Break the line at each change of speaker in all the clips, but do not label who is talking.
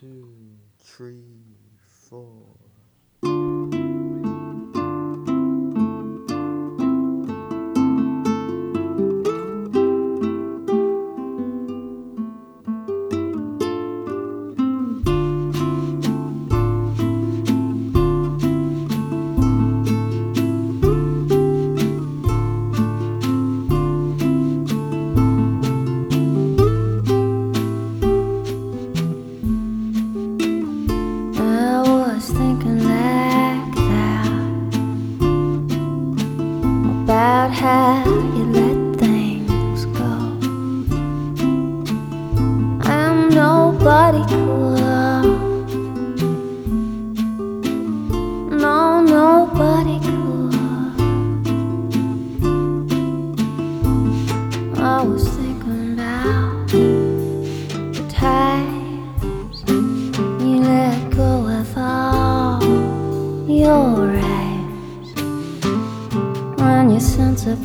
two, three, four.
About how you let things go. I'm nobody cool. No, nobody cool. I was thinking about the times you let go of all your rights, when your sense of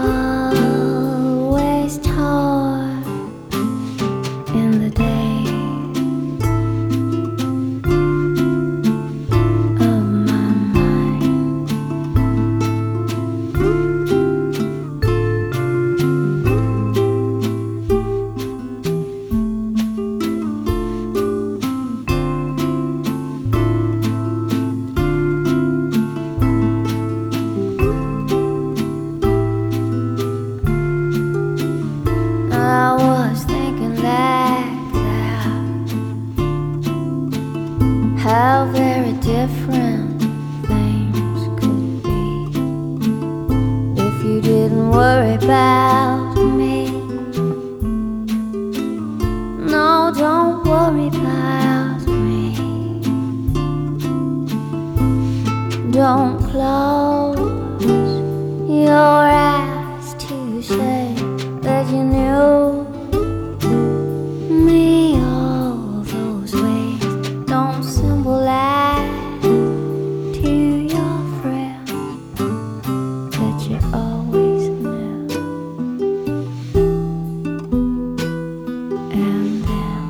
always taught in the day of my mind. I was thinking like that, how very different things could be if you didn't worry about me. No, don't worry about me. Don't close your eyes to say that you knew me all those ways. Don't symbolize to your friend that you always knew. And then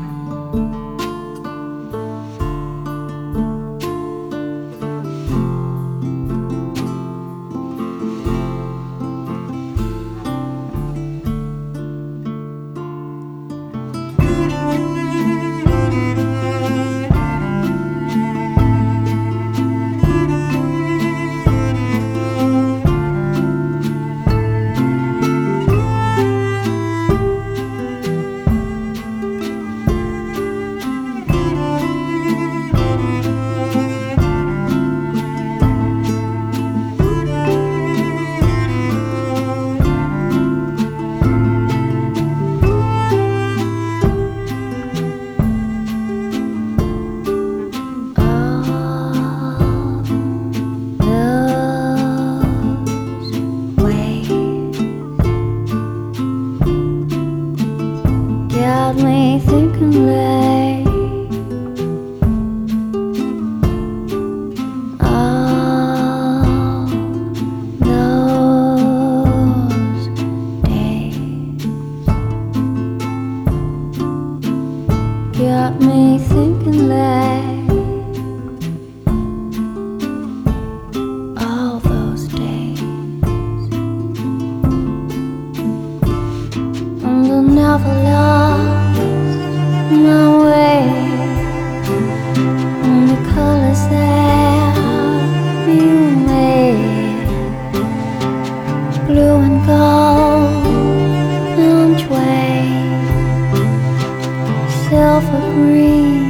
got me thinking late. All those days got me thinking late. All those days, and I'll never lost my way on the colors that you made, blue and gold and gray, silver green